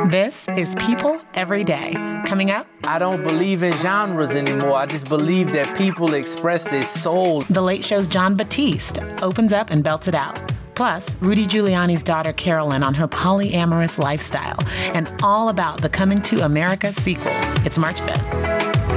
This is People Every Day. Coming up, I don't believe in genres anymore. I just believe that people express their soul. The Late Show's Jon Batiste opens up and belts it out. Plus, Rudy Giuliani's daughter Carolyn on her polyamorous lifestyle, and all about the Coming to America sequel. It's March 5th.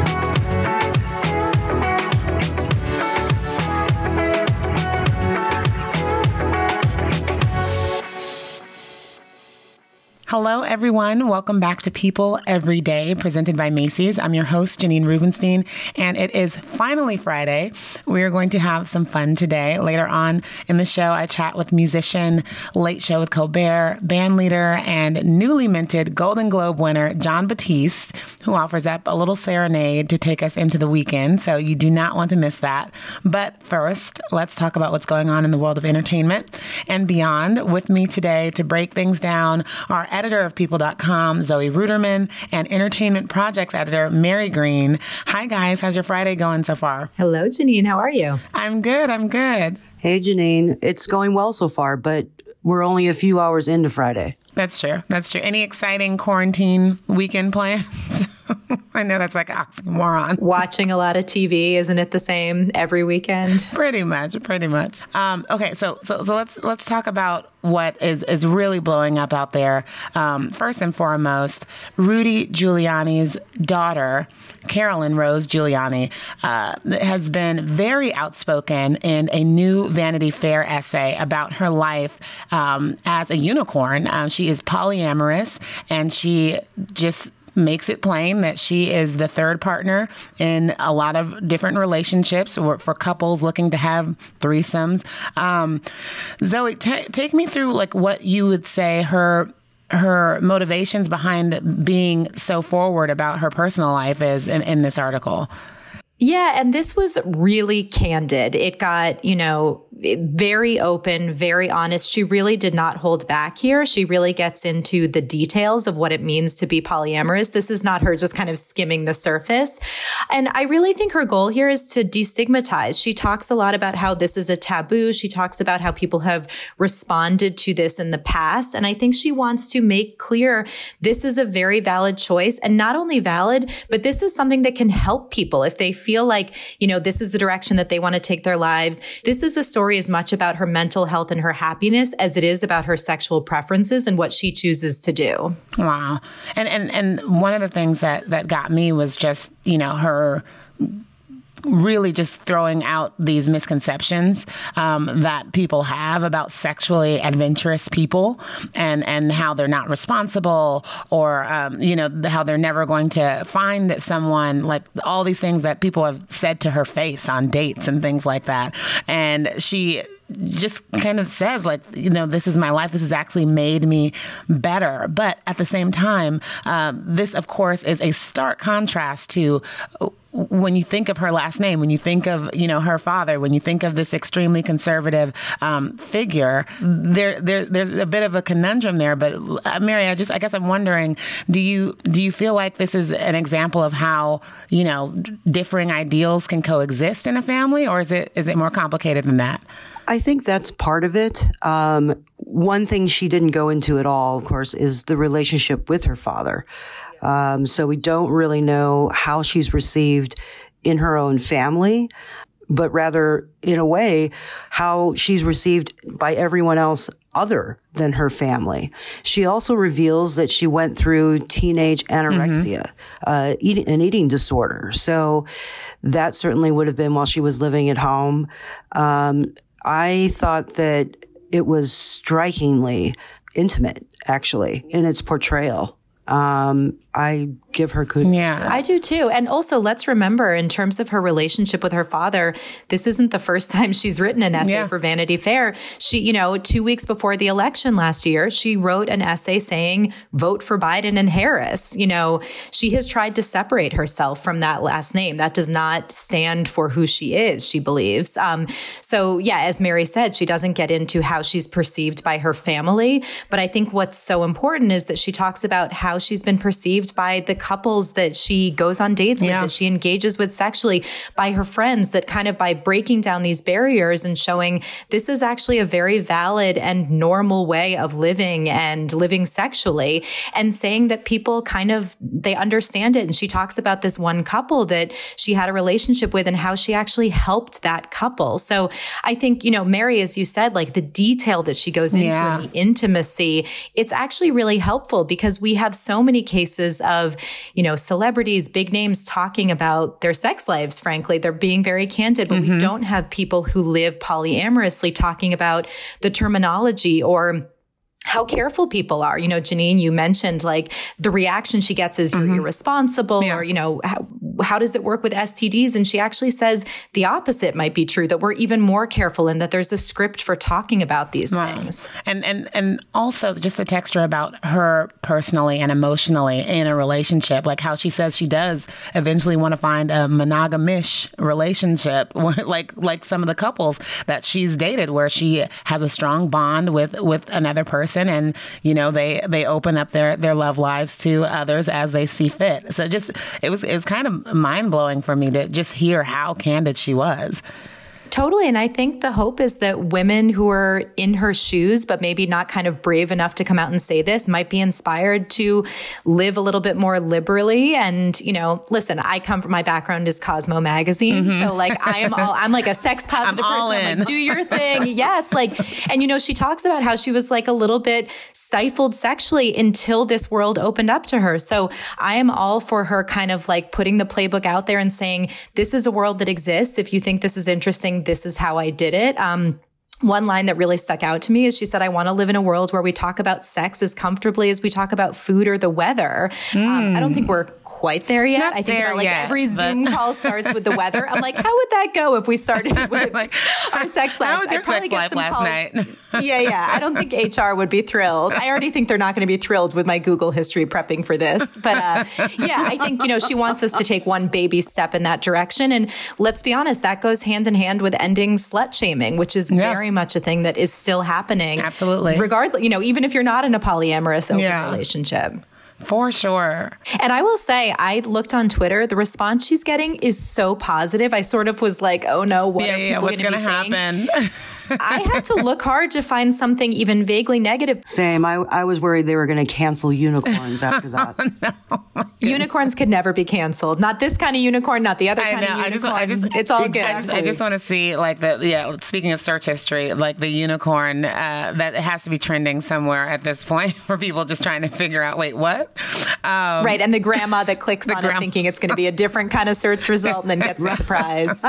Hello, everyone. Welcome back to People Every Day, presented by Macy's. I'm your host, Janine Rubenstein, and it is finally Friday. We are going to have some fun today. Later on in the show, I chat with musician, Late Show with Colbert, band leader, and newly minted Golden Globe winner, Jon Batiste, who offers up a little serenade to take us into the weekend, so you do not want to miss that. But first, let's talk about what's going on in the world of entertainment and beyond. With me today to break things down are editor of People.com, Zoe Ruderman, and entertainment projects editor, Mary Green. Hi, guys. How's your Friday going so far? Hello, Janine. How are you? I'm good. Hey, Janine. It's going well so far, but we're only a few hours into Friday. That's true. Any exciting quarantine weekend plans? I know that's like an oxymoron. Watching a lot of TV, isn't it the same every weekend? Pretty much. Okay, so let's talk about what is really blowing up out there. First and foremost, Rudy Giuliani's daughter, Carolyn Rose Giuliani, has been very outspoken in a new Vanity Fair essay about her life as a unicorn. She is polyamorous, and she just makes it plain that she is the third partner in a lot of different relationships or for couples looking to have threesomes. Zoe, take me through like what you would say her motivations behind being so forward about her personal life is in this article. Yeah, and this was really candid. It got, very open, very honest. She really did not hold back here. She really gets into the details of what it means to be polyamorous. This is not her just kind of skimming the surface. And I really think her goal here is to destigmatize. She talks a lot about how this is a taboo. She talks about how people have responded to this in the past. And I think she wants to make clear this is a very valid choice, and not only valid, but this is something that can help people if they feel like, this is the direction that they want to take their lives. This is a story as much about her mental health and her happiness as it is about her sexual preferences and what she chooses to do. Wow. And one of the things that got me was just, her really just throwing out these misconceptions that people have about sexually adventurous people and how they're not responsible or, how they're never going to find someone, like all these things that people have said to her face on dates and things like that. And she just kind of says like, this is my life. This has actually made me better. But at the same time, this, of course, is a stark contrast to when you think of her last name, when you think of, her father, when you think of this extremely conservative figure, there's a bit of a conundrum there. But Mary, I guess I'm wondering, do you feel like this is an example of how, differing ideals can coexist in a family, or is it more complicated than that? I think that's part of it. One thing she didn't go into at all, of course, is the relationship with her father. So we don't really know how she's received in her own family, but rather, in a way, how she's received by everyone else other than her family. She also reveals that she went through teenage anorexia, an eating disorder. So that certainly would have been while she was living at home. I thought that it was strikingly intimate, actually, in its portrayal. I give her kudos. Yeah, I do too. And also, let's remember, in terms of her relationship with her father, this isn't the first time she's written an essay for Vanity Fair. She, 2 weeks before the election last year, she wrote an essay saying, vote for Biden and Harris. She has tried to separate herself from that last name. That does not stand for who she is, she believes. So yeah, as Mary said, she doesn't get into how she's perceived by her family. But I think what's so important is that she talks about how she's been perceived by the couples that she goes on dates with, that she engages with sexually, by her friends, that kind of by breaking down these barriers and showing this is actually a very valid and normal way of living and living sexually, and saying that people kind of, they understand it. And she talks about this one couple that she had a relationship with and how she actually helped that couple. So I think, Mary, as you said, like the detail that she goes into and the intimacy, it's actually really helpful, because we have so many cases of, celebrities, big names talking about their sex lives. Frankly, they're being very candid, but we don't have people who live polyamorously talking about the terminology or how careful people are. Janine, you mentioned like the reaction she gets is you're irresponsible, or, how does it work with STDs? And she actually says the opposite might be true, that we're even more careful and that there's a script for talking about these things. And also just the texture about her personally and emotionally in a relationship, like how she says she does eventually want to find a monogamish relationship, like some of the couples that she's dated, where she has a strong bond with another person. And, they open up their love lives to others as they see fit. So it was kind of mind blowing for me to just hear how candid she was. Totally. And I think the hope is that women who are in her shoes, but maybe not kind of brave enough to come out and say this, might be inspired to live a little bit more liberally. And, listen, my background is Cosmo magazine. So like, I'm like a sex positive person. I'm like, do your thing. Yes. And she talks about how she was like a little bit stifled sexually until this world opened up to her. So I am all for her kind of like putting the playbook out there and saying, this is a world that exists. If you think this is interesting, this is how I did it. One line that really stuck out to me is she said, I want to live in a world where we talk about sex as comfortably as we talk about food or the weather. I don't think we're quite there yet. Not I think about yet, every Zoom call starts with the weather. I'm like, how would that go if we started with our sex lives? How was your sex life last night? Yeah. I don't think HR would be thrilled. I already think they're not going to be thrilled with my Google history prepping for this. But I think, she wants us to take one baby step in that direction. And let's be honest, that goes hand in hand with ending slut shaming, which is very much a thing that is still happening. Absolutely. Regardless, even if you're not in a polyamorous open relationship. For sure. And I will say, I looked on Twitter. The response she's getting is so positive. I sort of was like, oh no, what are people going to be saying? I had to look hard to find something even vaguely negative. Same. I was worried they were going to cancel unicorns after that. No. Unicorns could never be canceled. Not this kind of unicorn, not the other kind of unicorn. It's all good. I just want to see speaking of search history, like the unicorn that has to be trending somewhere at this point for people just trying to figure out, wait, what? Right. And the grandma that clicks on it thinking it's going to be a different kind of search result and then gets a surprise.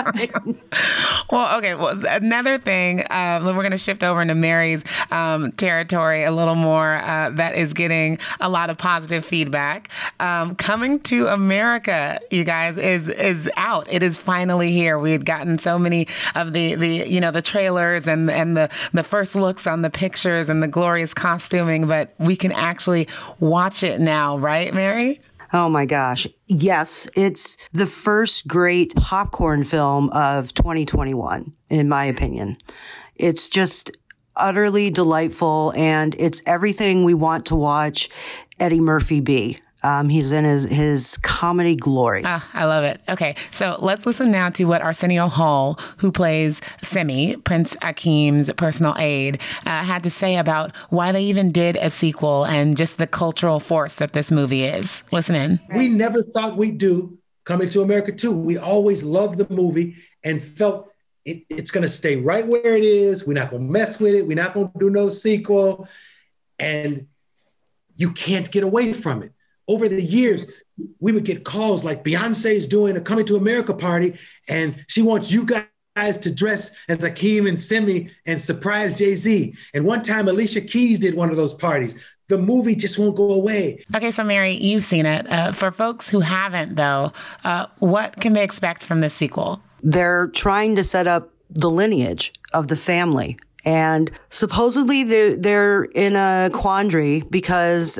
Well, okay. Well, another thing, we're going to shift over into Mary's territory a little more, that is getting a lot of positive feedback. Coming to America, you guys, is out. It is finally here. We had gotten so many of the trailers and the first looks on the pictures and the glorious costuming, but we can actually watch it now, right, Mary? Oh my gosh. Yes, it's the first great popcorn film of 2021, in my opinion. It's just utterly delightful, and it's everything we want to watch Eddie Murphy be. He's in his comedy glory. I love it. Okay, so let's listen now to what Arsenio Hall, who plays Simi, Prince Akeem's personal aide, had to say about why they even did a sequel and just the cultural force that this movie is. Listen in. We never thought we'd do Coming to America 2. We always loved the movie and felt it's going to stay right where it is. We're not going to mess with it. We're not going to do no sequel. And you can't get away from it. Over the years, we would get calls like Beyonce's doing a Coming to America party, and she wants you guys to dress as Akeem and Simi and surprise Jay-Z. And one time, Alicia Keys did one of those parties. The movie just won't go away. Okay, so Mary, you've seen it. For folks who haven't, though, what can they expect from this sequel? They're trying to set up the lineage of the family. And supposedly they're in a quandary because,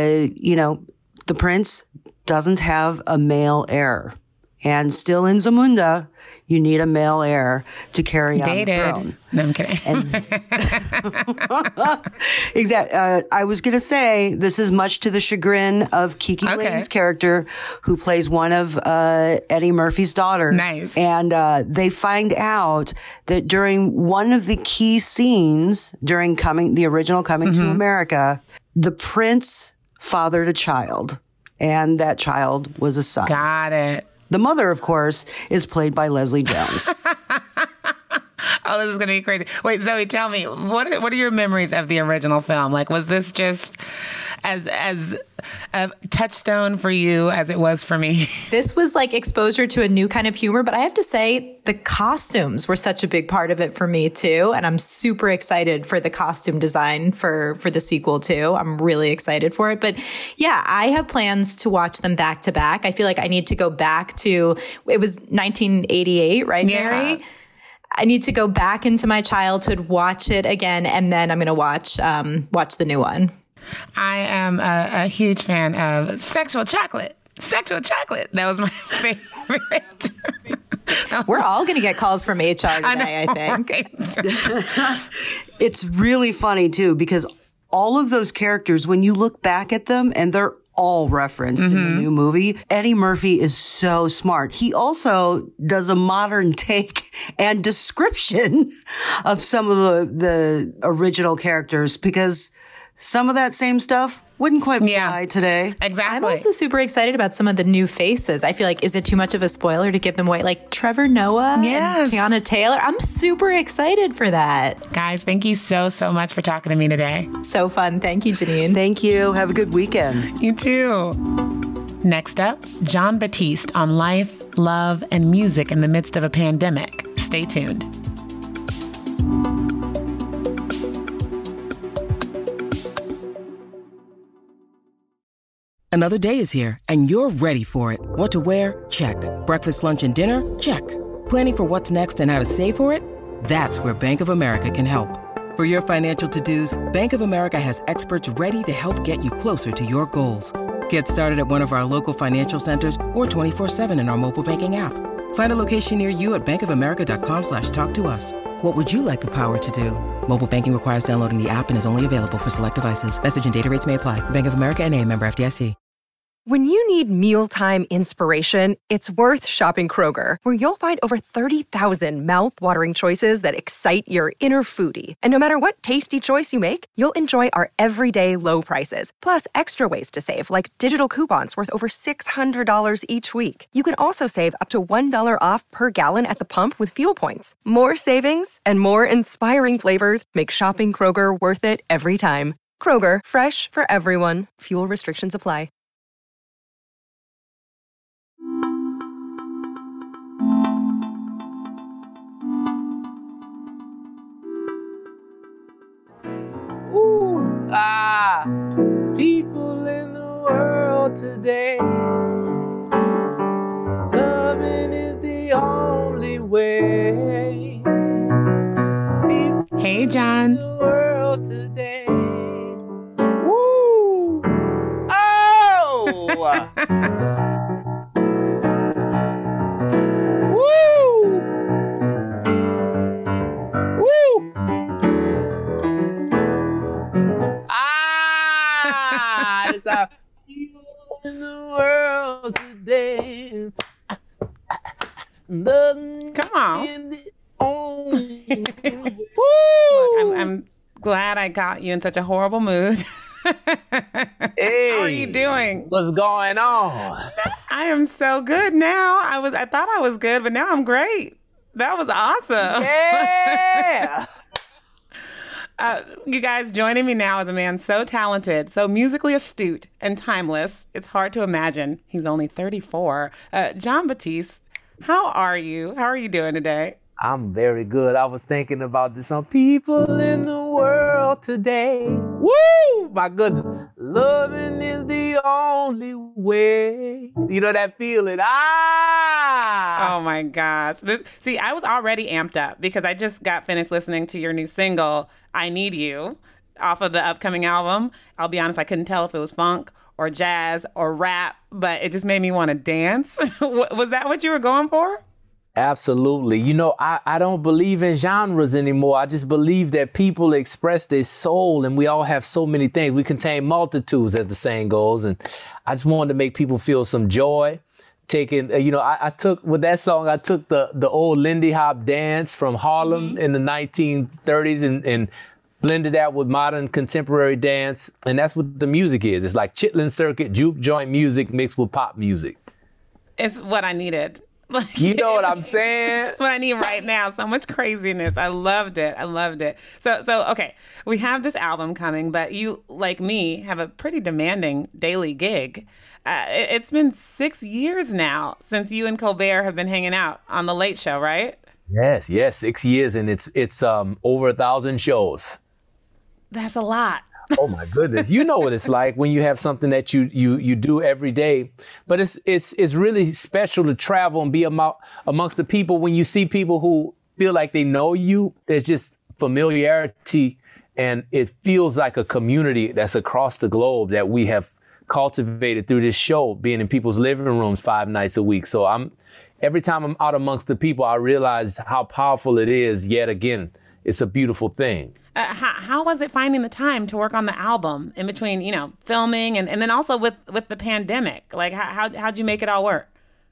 the prince doesn't have a male heir. And still in Zamunda, You need a male heir to carry on the throne. No, I'm kidding. Exactly. I was going to say, this is much to the chagrin of Kiki Layton's character, who plays one of Eddie Murphy's daughters. Nice. And they find out that during one of the key scenes during the original Coming to America, the prince fathered a child, and that child was a son. Got it. The mother, of course, is played by Leslie Jones. Oh, this is going to be crazy. Wait, Zoe, tell me, what are your memories of the original film? Like, was this just as a touchstone for you as it was for me? This was like exposure to a new kind of humor, but I have to say the costumes were such a big part of it for me too. And I'm super excited for the costume design for the sequel too. I'm really excited for it. But yeah, I have plans to watch them back to back. I feel like I need to go back to, it was 1988, right, Mary? I need to go back into my childhood, watch it again, and then I'm going to watch the new one. I am a huge fan of Sexual Chocolate. Sexual Chocolate. That was my favorite. We're all going to get calls from HR today, I think. Right? It's really funny, too, because all of those characters, when you look back at them, and they're all referenced in the new movie, Eddie Murphy is so smart. He also does a modern take and description of some of the original characters, because some of that same stuff wouldn't quite fly today. Exactly. I'm also super excited about some of the new faces. I feel like, is it too much of a spoiler to give them away? Like Trevor Noah and Tiana Taylor. I'm super excited for that. Guys, thank you so much for talking to me today. So fun. Thank you, Janine. Thank you. Have a good weekend. You too. Next up, Jon Batiste on life, love, and music in the midst of a pandemic. Stay tuned. Another day is here, and you're ready for it. What to wear? Check. Breakfast, lunch, and dinner? Check. Planning for what's next and how to save for it? That's where Bank of America can help. For your financial to-dos, Bank of America has experts ready to help get you closer to your goals. Get started at one of our local financial centers or 24/7 in our mobile banking app. Find a location near you at bankofamerica.com/talktous. What would you like the power to do? Mobile banking requires downloading the app and is only available for select devices. Message and data rates may apply. Bank of America N.A., member FDIC. When you need mealtime inspiration, it's worth shopping Kroger, where you'll find over 30,000 mouth-watering choices that excite your inner foodie. And no matter what tasty choice you make, you'll enjoy our everyday low prices, plus extra ways to save, like digital coupons worth over $600 each week. You can also save up to $1 off per gallon at the pump with fuel points. More savings and more inspiring flavors make shopping Kroger worth it every time. Kroger, fresh for everyone. Fuel restrictions apply. People in the world today, loving is the only way. Hey, John. In the world today. Woo! Oh! Woo! Woo! It's our people in the world today. Come on. Woo! Look, I'm glad I got you in such a horrible mood. Hey, how are you doing? What's going on? I am so good now. I thought I was good, but now I'm great. That was awesome. Yeah. You guys, joining me now is a man so talented, so musically astute and timeless. It's hard to imagine. He's only 34. Jon Batiste, how are you? How are you doing today? I'm very good. I was thinking about this. Some people in the world today. Woo! My goodness. Loving is the only way. You know that feeling? Oh my gosh. See, I was already amped up because I just got finished listening to your new single, I Need You, off of the upcoming album. I'll be honest, I couldn't tell if it was funk or jazz or rap, but it just made me want to dance. Was that what you were going for? Absolutely. You know, I don't believe in genres anymore. I just believe that people express their soul, and we all have so many things. We contain multitudes, as the saying goes. And I just wanted to make people feel some joy. I took with that song, I took the old Lindy Hop dance from Harlem in the 1930s and blended that with modern contemporary dance. And that's what the music is. It's like Chitlin Circuit, juke joint music mixed with pop music. It's what I needed. You know what I'm saying? That's what I need right now. So much craziness. I loved it. So okay, we have this album coming, but you, like me, have a pretty demanding daily gig. It's been 6 years now since you and Colbert have been hanging out on The Late Show, right? Yes, 6 years, and it's over 1,000 shows. That's a lot. Oh my goodness. You know what it's like when you have something that you do every day. But it's really special to travel and be amongst the people. When you see people who feel like they know you, there's just familiarity, and it feels like a community that's across the globe that we have cultivated through this show, being in people's living rooms 5 nights a week. So every time I'm out amongst the people, I realize how powerful it is. Yet again, it's a beautiful thing. How was it finding the time to work on the album in between, filming and then also with the pandemic? Like, how'd you make it all work?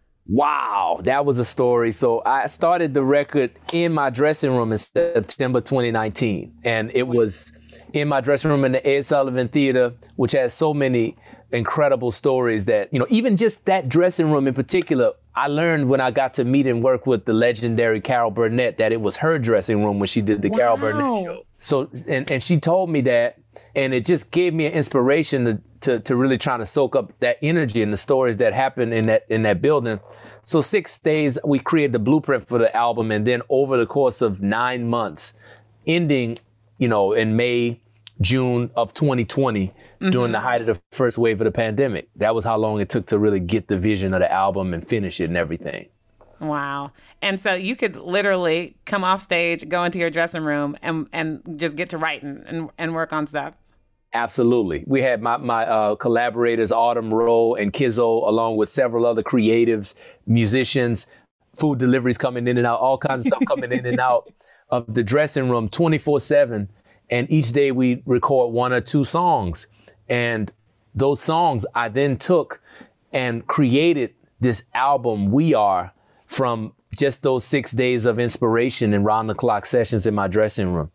Wow, that was a story. So I started the record in my dressing room in September 2019. And it was in my dressing room in the Ed Sullivan Theater, which has so many incredible stories that, even just that dressing room in particular, I learned when I got to meet and work with the legendary Carol Burnett that it was her dressing room when she did the Carol Burnett show. So, and she told me that, and it just gave me an inspiration to really trying to soak up that energy and the stories that happened in that building. So 6 days, we created the blueprint for the album, and then over the course of 9 months, ending, in May, June of 2020, during the height of the first wave of the pandemic. That was how long it took to really get the vision of the album and finish it and everything. Wow. And so you could literally come off stage, go into your dressing room and just get to writing and work on stuff. Absolutely. We had my collaborators, Autumn Rowe and Kizzo, along with several other creatives, musicians, food deliveries coming in and out, all kinds of stuff coming in and out of the dressing room 24/7. And each day we record 1 or 2 songs. And those songs I then took and created this album, We Are, from just those 6 days of inspiration and round-the-clock sessions in my dressing room.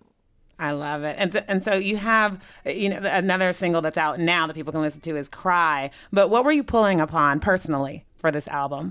I love it. And so you have, another single that's out now that people can listen to is Cry. But what were you pulling upon personally for this album?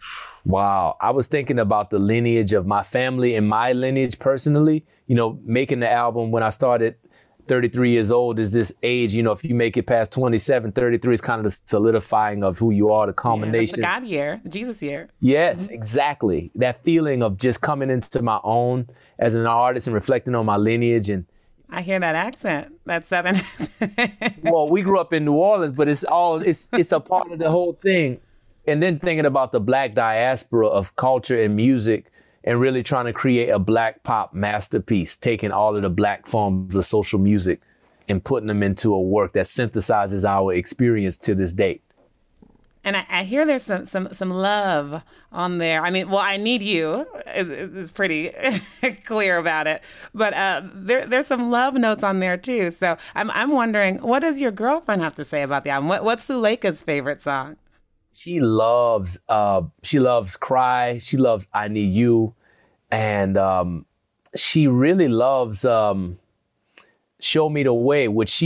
Wow. I was thinking about the lineage of my family and my lineage personally. Making the album when I started 33 years old is this age, if you make it past 27, 33 is kind of the solidifying of who you are, the culmination. Yeah, the God year, the Jesus year. Yes, exactly. That feeling of just coming into my own as an artist and reflecting on my lineage. And I hear that accent, that Southern. Well, we grew up in New Orleans, but it's a part of the whole thing. And then thinking about the Black diaspora of culture and music, and really trying to create a Black pop masterpiece, taking all of the Black forms of social music and putting them into a work that synthesizes our experience to this date. And I hear there's some love on there. I mean, well, I Need You is pretty clear about it, but there's some love notes on there too. So I'm wondering, what does your girlfriend have to say about the album? What's Suleika's favorite song? She loves Cry. She loves I Need You. And she really loves Show Me the Way, which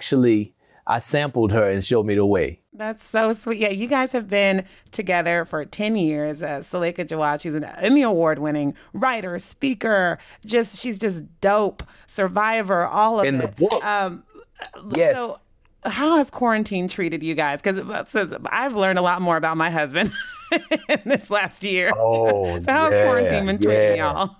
I sampled her and Show Me the Way. That's so sweet. Yeah, you guys have been together for 10 years. Suleika Jawad, she's an Emmy Award-winning writer, speaker. She's just dope. Survivor, all of it. In the book. Yes. So how has quarantine treated you guys? Because I've learned a lot more about my husband in this last year. Oh, so how has quarantine been treating y'all?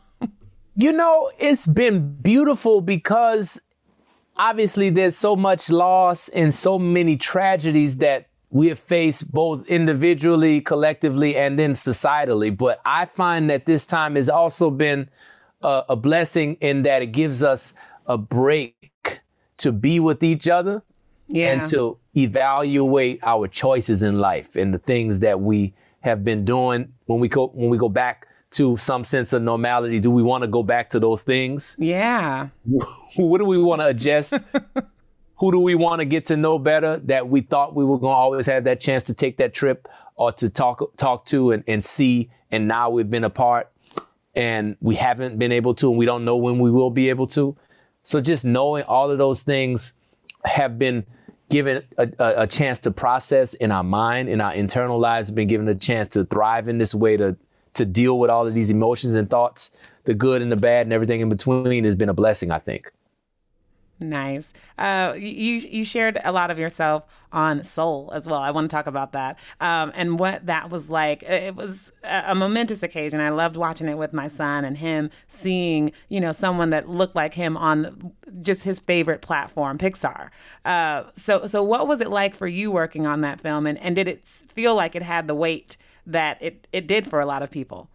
It's been beautiful because obviously there's so much loss and so many tragedies that we have faced both individually, collectively, and then societally. But I find that this time has also been a blessing in that it gives us a break to be with each other and to evaluate our choices in life and the things that we have been doing when we go back to some sense of normality? Do we want to go back to those things? Yeah. What do we want to adjust? Who do we want to get to know better that we thought we were going to always have that chance to take that trip or to talk to and see, and now we've been apart and we haven't been able to, and we don't know when we will be able to. So just knowing all of those things have been given a chance to process in our mind, in our internal lives, have been given a chance to thrive in this way, to deal with all of these emotions and thoughts, the good and the bad and everything in between has been a blessing, I think. Nice. You shared a lot of yourself on Soul as well. I want to talk about that and what that was like. It was a momentous occasion. I loved watching it with my son and him seeing, someone that looked like him on just his favorite platform, Pixar. So what was it like for you working on that film? And did it feel like it had the weight that it did for a lot of people?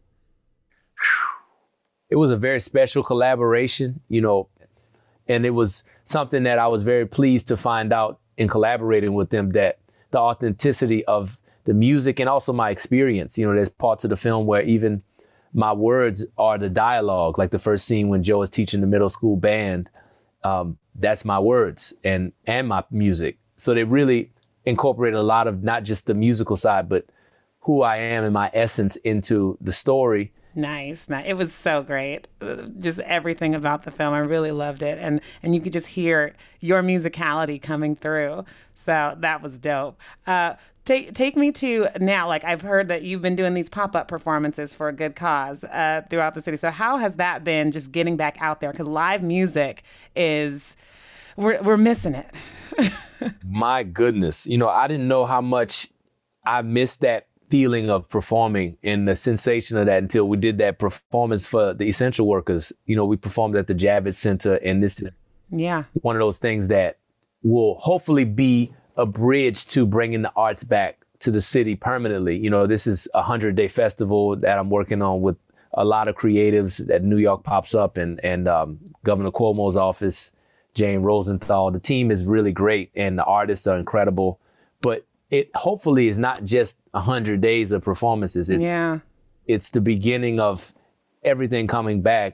It was a very special collaboration, and it was something that I was very pleased to find out in collaborating with them, that the authenticity of the music and also my experience. There's parts of the film where even my words are the dialogue, like the first scene when Joe is teaching the middle school band. That's my words and my music. So they really incorporated a lot of not just the musical side, but who I am and my essence into the story. Nice. It was so great. Just everything about the film. I really loved it. And you could just hear your musicality coming through. So that was dope. Take me to now, like I've heard that you've been doing these pop-up performances for a good cause throughout the city. So how has that been, just getting back out there? Because live music we're missing it. My goodness. I didn't know how much I missed that feeling of performing and the sensation of that until we did that performance for the essential workers. We performed at the Javits Center, and this is one of those things that will hopefully be a bridge to bringing the arts back to the city permanently. This is a 100-day festival that I'm working on with a lot of creatives that New York Pops Up and Governor Cuomo's office, Jane Rosenthal. The team is really great and the artists are incredible, but it hopefully is not just 100 days of performances. It's the beginning of everything coming back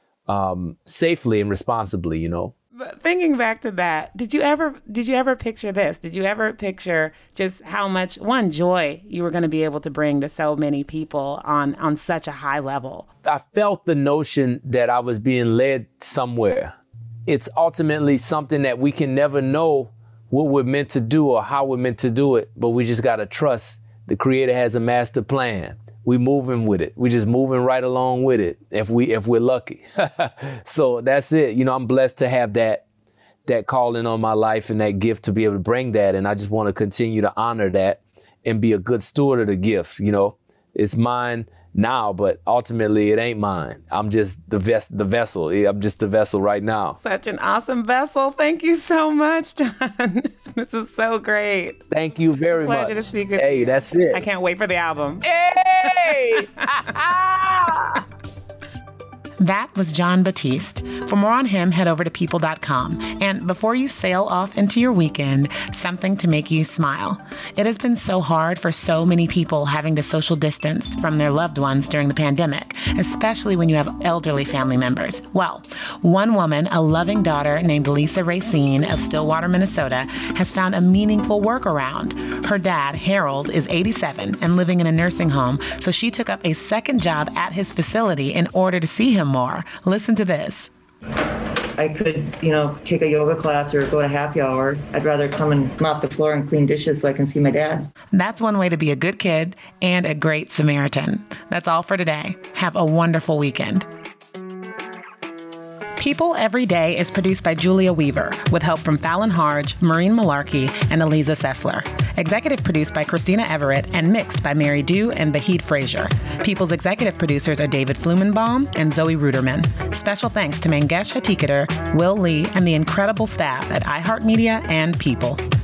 safely and responsibly, But thinking back to that, did you ever picture this? Did you ever picture just how much joy you were going to be able to bring to so many people on such a high level? I felt the notion that I was being led somewhere. It's ultimately something that we can never know what we're meant to do or how we're meant to do it, but we just got to trust the Creator has a master plan. We moving with it. We just moving right along with it if we're lucky. So that's it. I'm blessed to have that calling on my life and that gift to be able to bring that. And I just want to continue to honor that and be a good steward of the gift. It's mine now, but ultimately it ain't mine. I'm just the vessel. I'm just the vessel right now. Such an awesome vessel. Thank you so much, John. This is so great. Thank you very much. Pleasure to speak with you. Hey, that's it. I can't wait for the album. Hey! That was Jon Batiste. For more on him, head over to people.com. And before you sail off into your weekend, something to make you smile. It has been so hard for so many people having to social distance from their loved ones during the pandemic, especially when you have elderly family members. Well, one woman, a loving daughter named Lisa Racine of Stillwater, Minnesota, has found a meaningful workaround. Her dad, Harold, is 87 and living in a nursing home, so she took up a second job at his facility in order to see him more. Listen to this. I could, take a yoga class or go to happy hour. I'd rather come and mop the floor and clean dishes so I can see my dad. That's one way to be a good kid and a great Samaritan. That's all for today. Have a wonderful weekend. People Every Day is produced by Julia Weaver with help from Fallon Harge, Maureen Malarkey, and Eliza Sessler. Executive produced by Christina Everett and mixed by Mary Dew and Bahid Frazier. People's executive producers are David Flumenbaum and Zoe Ruderman. Special thanks to Mangesh Hattikudur, Will Lee, and the incredible staff at iHeartMedia and People.